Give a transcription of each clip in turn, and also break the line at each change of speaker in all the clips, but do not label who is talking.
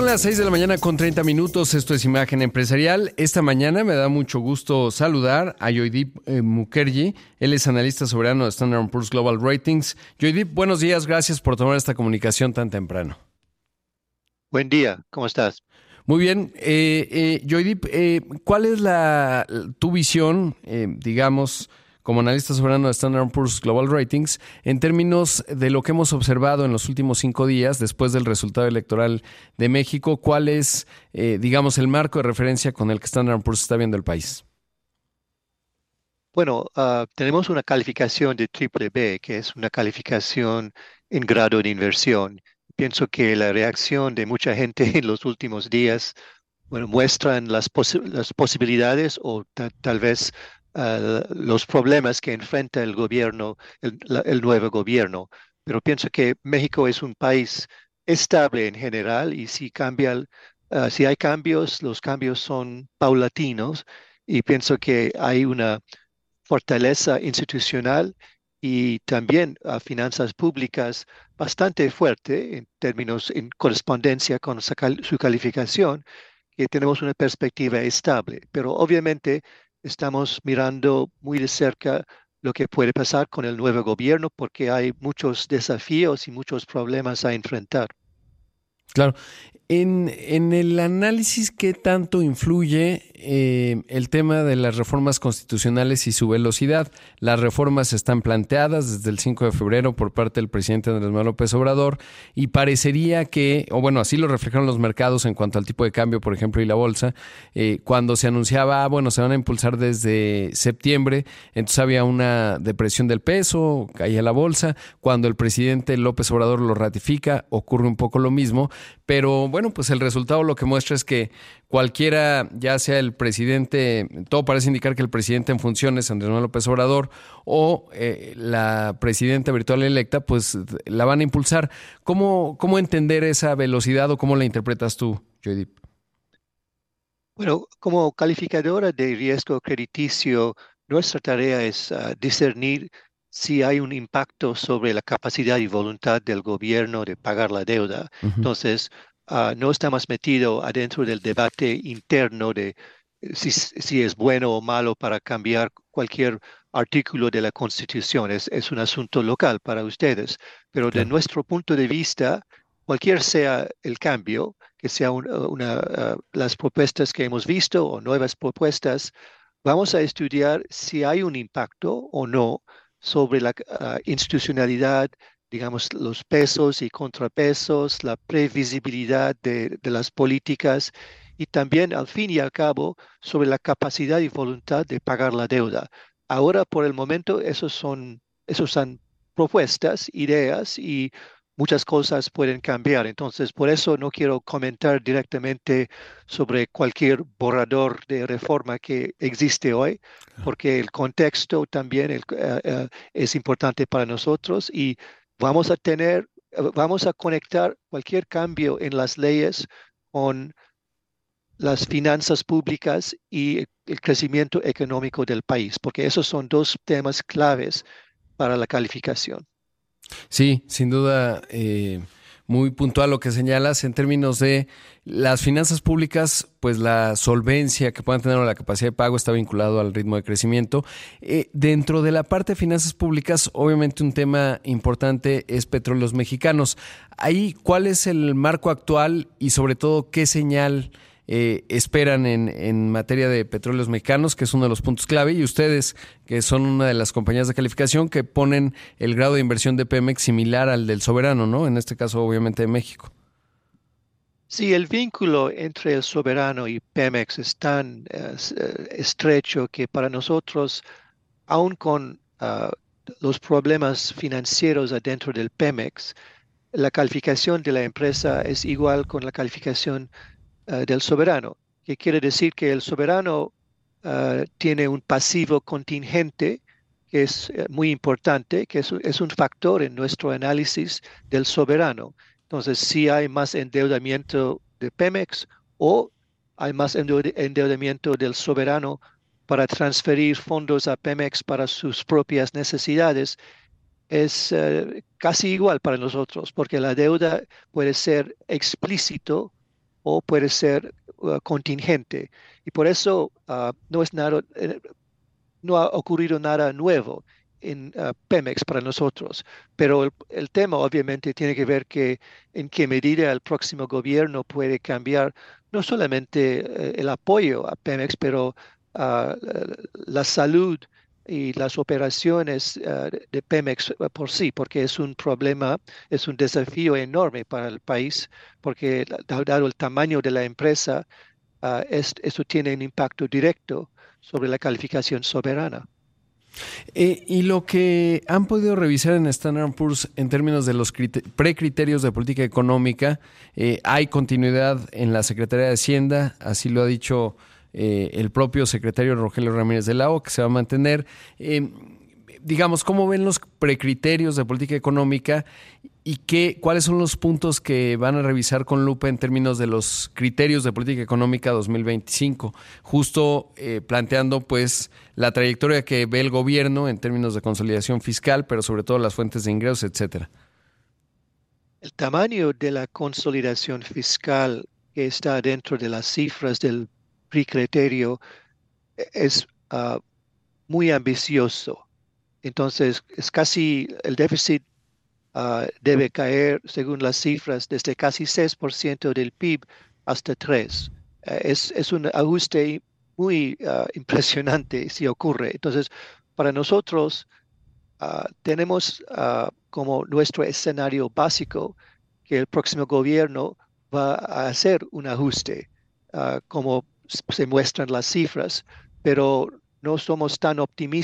Son las 6 de la mañana con 30 minutos. Esto es Imagen Empresarial. Esta mañana me da mucho gusto saludar a Joydeep Mukherjee. Él es analista soberano de Standard & Poor's Global Ratings. Joydeep, buenos días. Gracias por tomar esta comunicación tan temprano.
Buen día, ¿cómo estás?
Muy bien. Joydeep, ¿cuál es tu visión, digamos, como analista soberano de Standard & Poor's Global Ratings, en términos de lo que hemos observado en los últimos 5 días después del resultado electoral de México? ¿Cuál es, digamos, el marco de referencia con el que Standard & Poor's está viendo el país?
Bueno, tenemos una calificación de triple B, que es una calificación en grado de inversión. Pienso que la reacción de mucha gente en los últimos días, bueno, muestran las posibilidades o tal vez los problemas que enfrenta el gobierno, el nuevo gobierno. Pero pienso que México es un país estable en general y si hay cambios, los cambios son paulatinos y pienso que hay una fortaleza institucional y también finanzas públicas bastante fuerte en términos, en correspondencia con su calificación, que tenemos una perspectiva estable. Pero obviamente estamos mirando muy de cerca lo que puede pasar con el nuevo gobierno porque hay muchos desafíos y muchos problemas a enfrentar.
Claro. En el análisis, ¿qué tanto influye el tema de las reformas constitucionales y su velocidad? Las reformas están planteadas desde el 5 de febrero por parte del presidente Andrés Manuel López Obrador y parecería que, o bueno, así lo reflejaron los mercados en cuanto al tipo de cambio, por ejemplo, y la bolsa, cuando se anunciaba, bueno, se van a impulsar desde septiembre, entonces había una depresión del peso, caía la bolsa. Cuando el presidente López Obrador lo ratifica, ocurre un poco lo mismo, pero bueno, pues el resultado lo que muestra es que cualquiera, ya sea el presidente, todo parece indicar que el presidente en funciones, Andrés Manuel López Obrador, o la presidenta virtual electa, pues la van a impulsar. ¿Cómo entender esa velocidad o cómo la interpretas tú, Joydeep?
Bueno, como calificadora de riesgo crediticio, nuestra tarea es discernir si hay un impacto sobre la capacidad y voluntad del gobierno de pagar la deuda.
Uh-huh.
Entonces, no estamos metidos adentro del debate interno de si es bueno o malo para cambiar cualquier artículo de la Constitución. Es un asunto local para ustedes. Pero de
Claro.
nuestro punto de vista, cualquier sea el cambio, que sea las propuestas que hemos visto o nuevas propuestas, vamos a estudiar si hay un impacto o no sobre la institucionalidad, digamos, los pesos y contrapesos, la previsibilidad de las políticas y también, al fin y al cabo, sobre la capacidad y voluntad de pagar la deuda. Ahora, por el momento, esos son propuestas, ideas y muchas cosas pueden cambiar. Entonces, por eso no quiero comentar directamente sobre cualquier borrador de reforma que existe hoy, porque el contexto también es importante para nosotros y vamos a conectar cualquier cambio en las leyes con las finanzas públicas y el crecimiento económico del país, porque esos son dos temas claves para la calificación.
Sí, sin duda, muy puntual lo que señalas en términos de las finanzas públicas, pues la solvencia que puedan tener o la capacidad de pago está vinculado al ritmo de crecimiento. Dentro de la parte de finanzas públicas, obviamente un tema importante es Petróleos Mexicanos. Ahí, ¿cuál es el marco actual y sobre todo qué señal esperan en materia de Petróleos Mexicanos, que es uno de los puntos clave, y ustedes, que son una de las compañías de calificación que ponen el grado de inversión de Pemex similar al del soberano, ¿no? En este caso, obviamente, de México.
Sí, el vínculo entre el soberano y Pemex es tan estrecho que para nosotros, aun con los problemas financieros adentro del Pemex, la calificación de la empresa es igual con la calificación del soberano, que quiere decir que el soberano tiene un pasivo contingente que es muy importante, que es un factor en nuestro análisis del soberano. Entonces, si hay más endeudamiento de Pemex o hay más endeudamiento del soberano para transferir fondos a Pemex para sus propias necesidades, es casi igual para nosotros, porque la deuda puede ser explícito o puede ser contingente. Y por eso no es nada, no ha ocurrido nada nuevo en Pemex para nosotros, pero el tema obviamente tiene que ver que en qué medida el próximo gobierno puede cambiar no solamente el apoyo a Pemex, pero ah, la salud y las operaciones de Pemex por sí, porque es un problema, es un desafío enorme para el país, porque dado el tamaño de la empresa, eso tiene un impacto directo sobre la calificación soberana.
Y lo que han podido revisar en Standard Poor's en términos de los precriterios de política económica, hay continuidad en la Secretaría de Hacienda, así lo ha dicho el propio secretario Rogelio Ramírez de la O, que se va a mantener. Digamos, ¿cómo ven los precriterios de política económica y cuáles son los puntos que van a revisar con lupa en términos de los criterios de política económica 2025? Justo planteando pues la trayectoria que ve el gobierno en términos de consolidación fiscal, pero sobre todo las fuentes de ingresos, etcétera.
El tamaño de la consolidación fiscal que está dentro de las cifras del precriterio es muy ambicioso. Entonces, es casi el déficit debe caer, según las cifras, desde casi 6% del PIB hasta 3%. Es un ajuste muy impresionante si ocurre. Entonces, para nosotros, tenemos como nuestro escenario básico que el próximo gobierno va a hacer un ajuste, como se muestran las cifras, pero no somos tan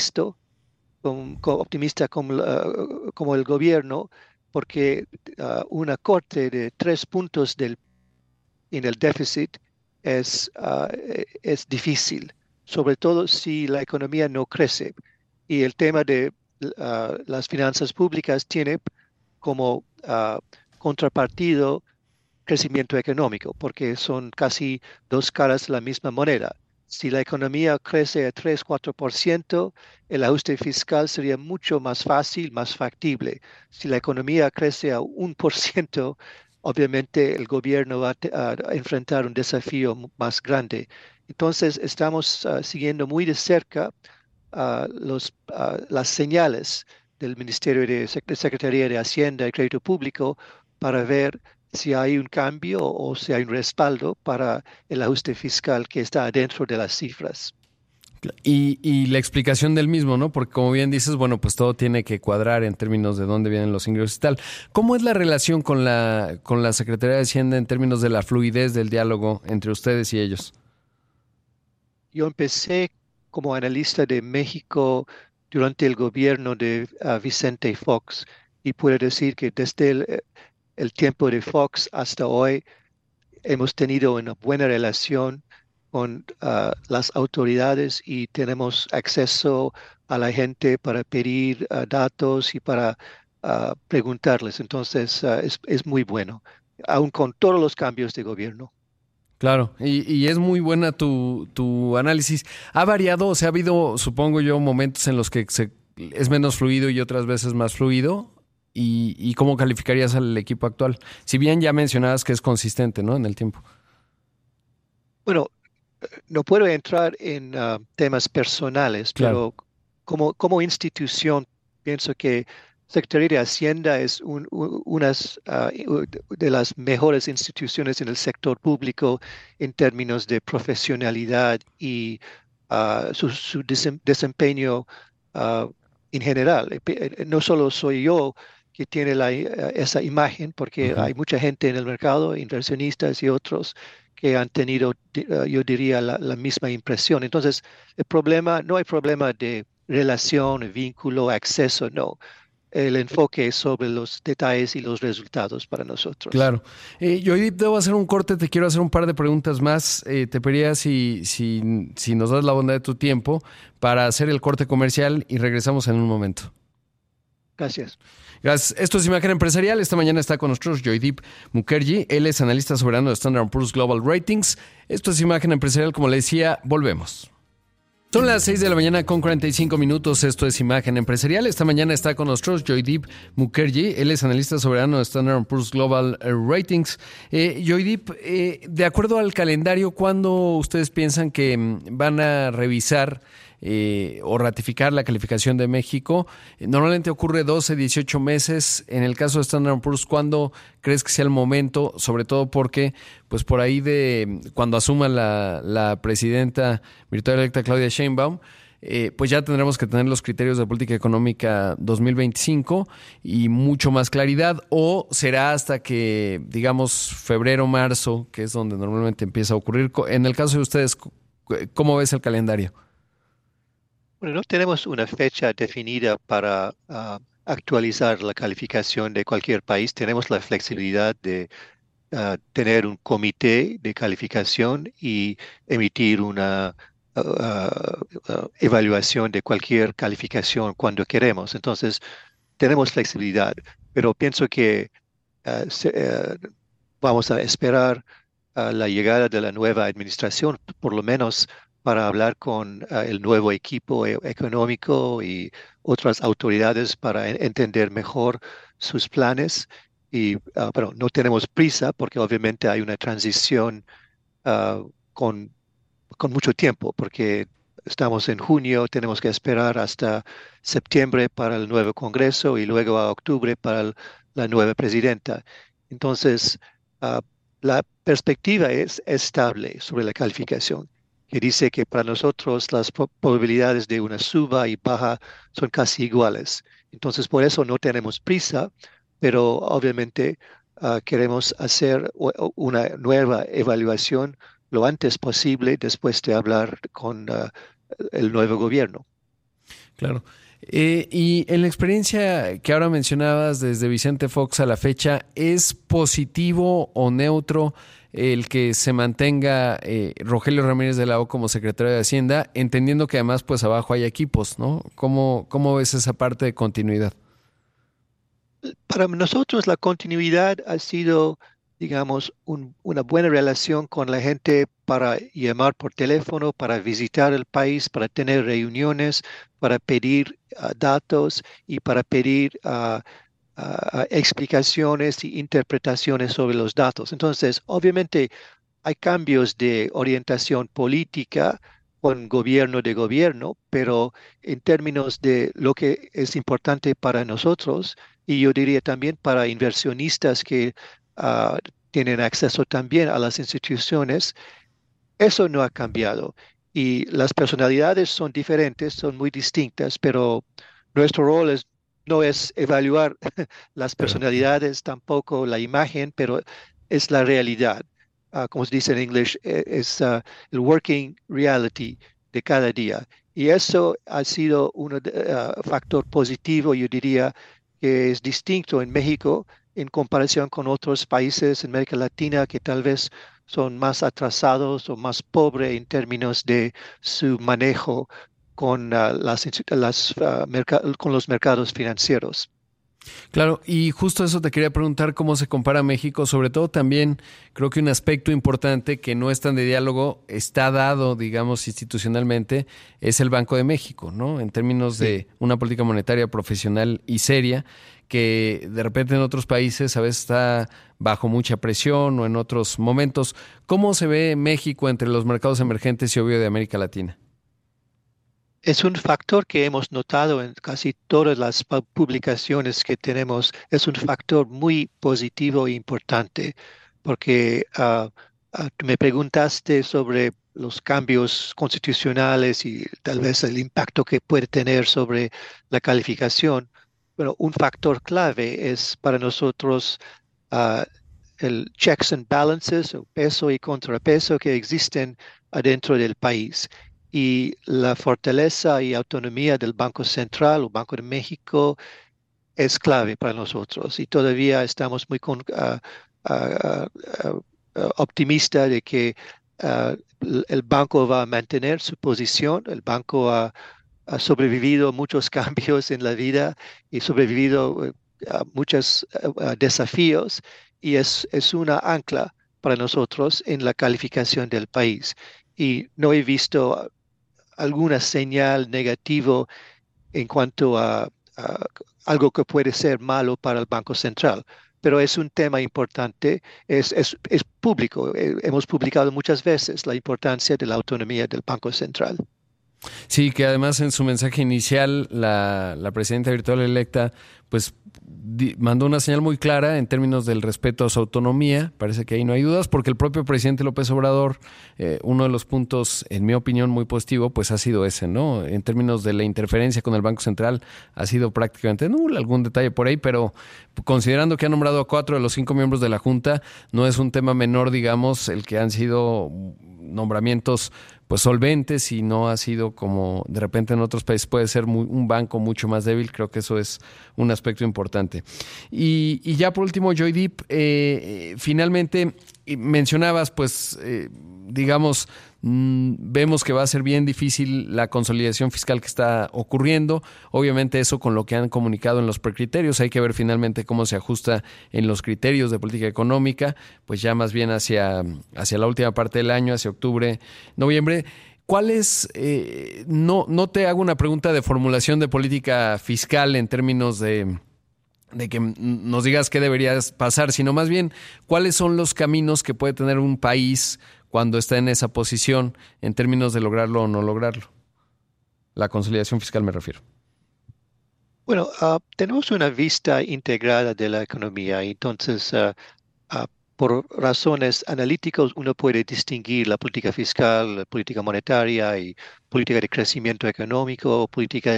optimista como el gobierno, porque una corte de 3 puntos en el déficit es difícil, sobre todo si la economía no crece. Y el tema de las finanzas públicas tiene como contrapartido crecimiento económico, porque son casi dos caras de la misma moneda. Si la economía crece a 3-4%, el ajuste fiscal sería mucho más fácil, más factible. Si la economía crece a 1%, obviamente el gobierno va a enfrentar un desafío más grande. Entonces, estamos siguiendo muy de cerca las señales del Ministerio de Secretaría de Hacienda y Crédito Público para ver si hay un cambio o si hay un respaldo para el ajuste fiscal que está dentro de las cifras.
Y la explicación del mismo, ¿no? Porque como bien dices, bueno, pues todo tiene que cuadrar en términos de dónde vienen los ingresos y tal. ¿Cómo es la relación con la Secretaría de Hacienda en términos de la fluidez del diálogo entre ustedes y ellos?
Yo empecé como analista de México durante el gobierno de Vicente Fox y puedo decir que desde el tiempo de Fox hasta hoy hemos tenido una buena relación con las autoridades y tenemos acceso a la gente para pedir datos y para preguntarles. Entonces, es muy bueno, aun con todos los cambios de gobierno.
Claro, y es muy buena tu análisis. ¿Ha variado? O sea, ha habido, supongo yo, momentos en los que es menos fluido y otras veces más fluido. ¿Y cómo calificarías al equipo actual? Si bien ya mencionabas que es consistente, ¿no? En el tiempo.
Bueno, no puedo entrar en temas personales,
Claro.
pero como institución pienso que Secretaría de Hacienda es una de las mejores instituciones en el sector público en términos de profesionalidad y su desempeño ah, en general. No solo soy yo que tiene esa imagen, porque
Ujú.
hay mucha gente en el mercado, inversionistas y otros que han tenido, yo diría, la misma impresión. Entonces, no hay problema de relación, vínculo, acceso, no. El enfoque es sobre los detalles y los resultados para nosotros.
Claro. Yo hoy debo hacer un corte, te quiero hacer un par de preguntas más. Te pediría si nos das la bondad de tu tiempo para hacer el corte comercial y regresamos en un momento.
Gracias.
Gracias. Esto es Imagen Empresarial. Esta mañana está con nosotros Joydeep Mukherjee. Él es analista soberano de Standard Poor's Global Ratings. Esto es Imagen Empresarial. Como le decía, volvemos. Son las 6 de la mañana con 45 minutos. Esto es Imagen Empresarial. Esta mañana está con nosotros Joydeep Mukherjee. Él es analista soberano de Standard & Poor's Global Ratings. Joydeep, de acuerdo al calendario, ¿cuándo ustedes piensan que van a revisar o ratificar la calificación de México? Normalmente ocurre 12, 18 meses. En el caso de Standard & Poor's, ¿cuándo crees que sea el momento? Sobre todo porque, pues por ahí de cuando asuma la presidenta virtual electa Claudia Sheinbaum, pues ya tendremos que tener los criterios de política económica 2025 y mucho más claridad, o será hasta que, digamos, febrero, marzo, que es donde normalmente empieza a ocurrir. En el caso de ustedes, ¿cómo ves el calendario?
Bueno, no tenemos una fecha definida para actualizar la calificación de cualquier país. Tenemos la flexibilidad de tener un comité de calificación y emitir una evaluación de cualquier calificación cuando queremos. Entonces, tenemos flexibilidad, pero pienso que vamos a esperar la llegada de la nueva administración, por lo menos para hablar con el nuevo equipo económico y otras autoridades para entender mejor sus planes. Pero no tenemos prisa porque obviamente hay una transición ah, con, con mucho tiempo, porque estamos en junio, tenemos que esperar hasta septiembre para el nuevo Congreso y luego a octubre para la nueva presidenta. Entonces, ah, la perspectiva es estable sobre la calificación, que dice que para nosotros las probabilidades de una suba y baja son casi iguales. Entonces, por eso no tenemos prisa, pero obviamente queremos hacer una nueva evaluación lo antes posible después de hablar con el nuevo gobierno.
Claro. Y en la experiencia que ahora mencionabas desde Vicente Fox a la fecha, ¿es positivo o neutro el que se mantenga Rogelio Ramírez de la O como secretario de Hacienda, entendiendo que además pues abajo hay equipos, ¿no? ¿Cómo ves esa parte de continuidad?
Para nosotros la continuidad ha sido, digamos, una buena relación con la gente para llamar por teléfono, para visitar el país, para tener reuniones, para pedir datos y para pedir explicaciones y interpretaciones sobre los datos. Entonces, obviamente hay cambios de orientación política con gobierno de gobierno, pero en términos de lo que es importante para nosotros, y yo diría también para inversionistas que ah, tienen acceso también a las instituciones, eso no ha cambiado. Y las personalidades son diferentes, son muy distintas, pero nuestro rol no es evaluar las
Claro.
personalidades, tampoco la imagen, pero es la realidad. Como se dice en inglés, es el working reality de cada día. Y eso ha sido un factor positivo, yo diría, que es distinto en México en comparación con otros países en América Latina que tal vez son más atrasados o más pobres en términos de su manejo con, con los mercados financieros.
Claro, y justo eso te quería preguntar cómo se compara México, sobre todo también creo que un aspecto importante que no es tan de diálogo, está dado, digamos, institucionalmente, es el Banco de México, ¿no? En términos
Sí.
de una política monetaria profesional y seria, que de repente en otros países a veces está bajo mucha presión o en otros momentos. ¿Cómo se ve México entre los mercados emergentes y obvio de América Latina?
Es un factor que hemos notado en casi todas las publicaciones que tenemos. Es un factor muy positivo e importante porque tú me preguntaste sobre los cambios constitucionales y tal vez el impacto que puede tener sobre la calificación. Bueno, un factor clave es para nosotros ah, el checks and balances, o peso y contrapeso que existen adentro del país y la fortaleza y autonomía del Banco Central o Banco de México es clave para nosotros y todavía estamos muy ah, optimistas de que ah, el banco va a mantener su posición. El banco ha sobrevivido muchos cambios en la vida y sobrevivido a muchos desafíos y es una ancla para nosotros en la calificación del país. Y no he visto alguna señal negativa en cuanto a algo que puede ser malo para el Banco Central. Pero es un tema importante, es público. Hemos publicado muchas veces la importancia de la autonomía del Banco Central.
Sí, que además en su mensaje inicial la presidenta virtual electa pues mandó una señal muy clara en términos del respeto a su autonomía. Parece que ahí no hay dudas, porque el propio presidente López Obrador, uno de los puntos, en mi opinión, muy positivo, pues ha sido ese, ¿no? En términos de la interferencia con el Banco Central, ha sido prácticamente nula, algún detalle por ahí, pero considerando que ha nombrado a 4 de los 5 miembros de la Junta, no es un tema menor, digamos, el que han sido nombramientos pues solventes, y no ha sido como de repente en otros países puede ser un banco mucho más débil. Creo que eso es un aspecto importante. Y ya por último, Joydeep, finalmente mencionabas, pues digamos, vemos que va a ser bien difícil la consolidación fiscal que está ocurriendo. Obviamente eso con lo que han comunicado en los precriterios. Hay que ver finalmente cómo se ajusta en los criterios de política económica, pues ya más bien hacia la última parte del año, hacia octubre, noviembre. ¿Cuál es, no te hago una pregunta de formulación de política fiscal en términos de que nos digas qué deberías pasar, sino más bien cuáles son los caminos que puede tener un país cuando está en esa posición en términos de lograrlo o no lograrlo? La consolidación fiscal me refiero.
Bueno, tenemos una vista integrada de la economía, entonces ah, por razones analíticas uno puede distinguir la política fiscal, la política monetaria y política de crecimiento económico, política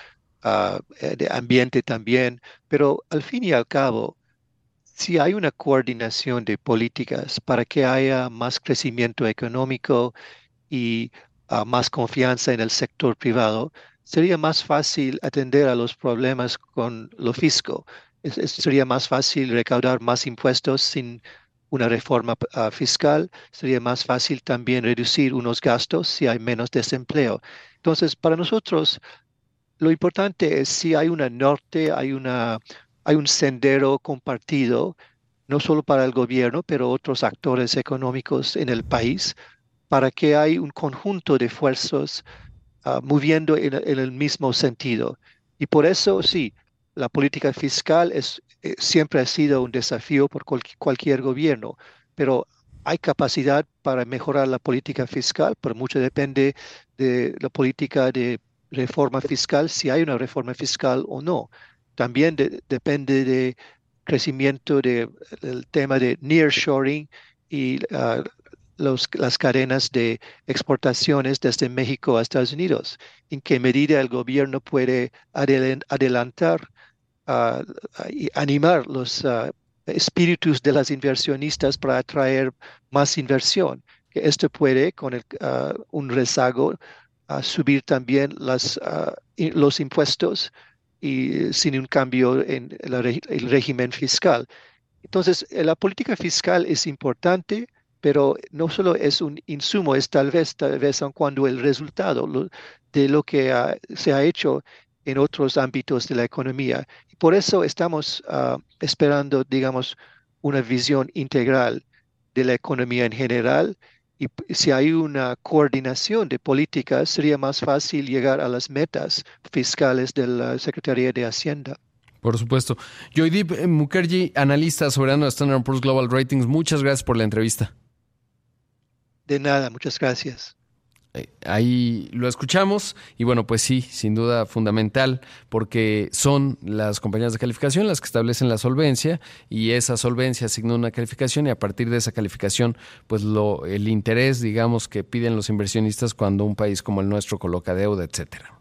de ambiente también, pero al fin y al cabo, si hay una coordinación de políticas para que haya más crecimiento económico y más confianza en el sector privado, sería más fácil atender a los problemas con lo fisco. Sería más fácil recaudar más impuestos sin una reforma fiscal. Sería más fácil también reducir unos gastos si hay menos desempleo. Entonces, para nosotros, lo importante es si hay una norte, hay un sendero compartido, no solo para el gobierno, pero otros actores económicos en el país, para que hay un conjunto de esfuerzos moviendo en el mismo sentido. Y por eso, sí, la política fiscal siempre ha sido un desafío por cualquier gobierno, pero hay capacidad para mejorar la política fiscal, pero mucho depende de la política de reforma fiscal, si hay una reforma fiscal o no. También depende de crecimiento del tema de nearshoring y las cadenas de exportaciones desde México a Estados Unidos. ¿En qué medida el gobierno puede adelantar y animar los espíritus de las inversionistas para atraer más inversión? Que esto puede, con un rezago, subir también los impuestos y sin un cambio en el régimen fiscal. Entonces, la política fiscal es importante, pero no solo es un insumo, es tal vez aun cuando el resultado de lo que se ha hecho en otros ámbitos de la economía. Y por eso estamos esperando, digamos, una visión integral de la economía en general. Y si hay una coordinación de políticas, sería más fácil llegar a las metas fiscales de la Secretaría de Hacienda.
Por supuesto. Joydeep Mukherjee, analista soberano de Standard & Poor's Global Ratings, muchas gracias por la entrevista.
De nada, muchas gracias.
Ahí lo escuchamos y bueno, pues sí, sin duda fundamental, porque son las compañías de calificación las que establecen la solvencia, y esa solvencia asigna una calificación, y a partir de esa calificación pues el interés, digamos, que piden los inversionistas cuando un país como el nuestro coloca deuda, etcétera.